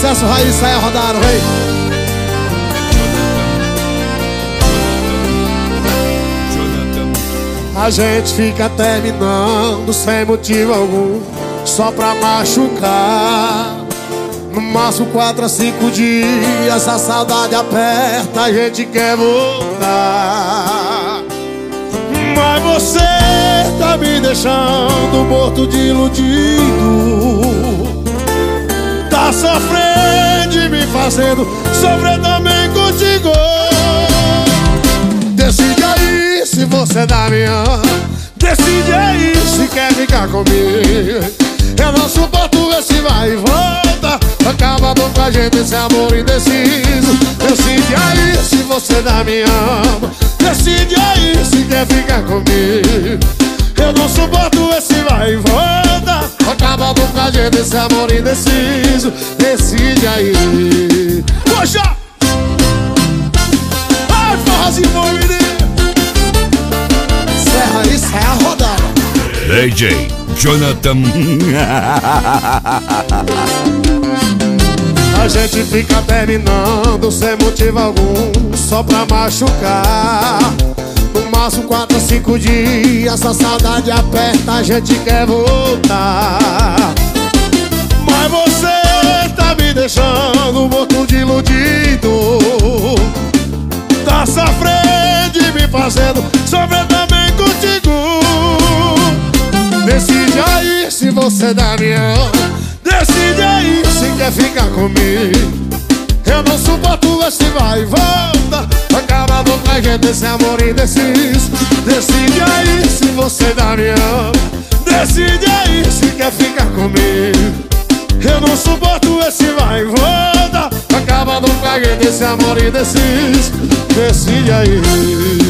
sucesso, Raíssa, é rodar, vem. A gente fica terminando sem motivo algum, só pra machucar. No máximo 4 a 5 dias, a saudade aperta, a gente quer voltar. Mas você tá me deixando morto de iludido, tá sofrendo e me fazendo sofrer também contigo. Decide aí se você dá minha, decide aí se quer ficar comigo. Eu não suporto esse vai e volta, acabando com a gente esse amor indeciso. Decide aí se você dá minha alma, decide aí se quer ficar comigo. Eu não suporto esse vai e volta, acabando com a gente esse amor indeciso. Decide aí. Poxa! Ai, forrozinho bom, menino! Serra, isso é a rodada. DJ Jonathan. A gente fica terminando sem motivo algum, só pra machucar. No máximo 4 a 5 dias, a saudade aperta, a gente quer voltar. Mas você tá me deixando morto de iludido, tá sofrendo e me fazendo sofrer também contigo. Decide aí se você dá minha, decide aí se quer ficar comigo. Eu não suporto esse vai e volta, acabando com a gente esse amor indeciso. Decide aí se você dá minha, decide aí se quer ficar comigo. Eu não suporto esse vai e volta, acabando com a gente esse amor indeciso. Decide aí.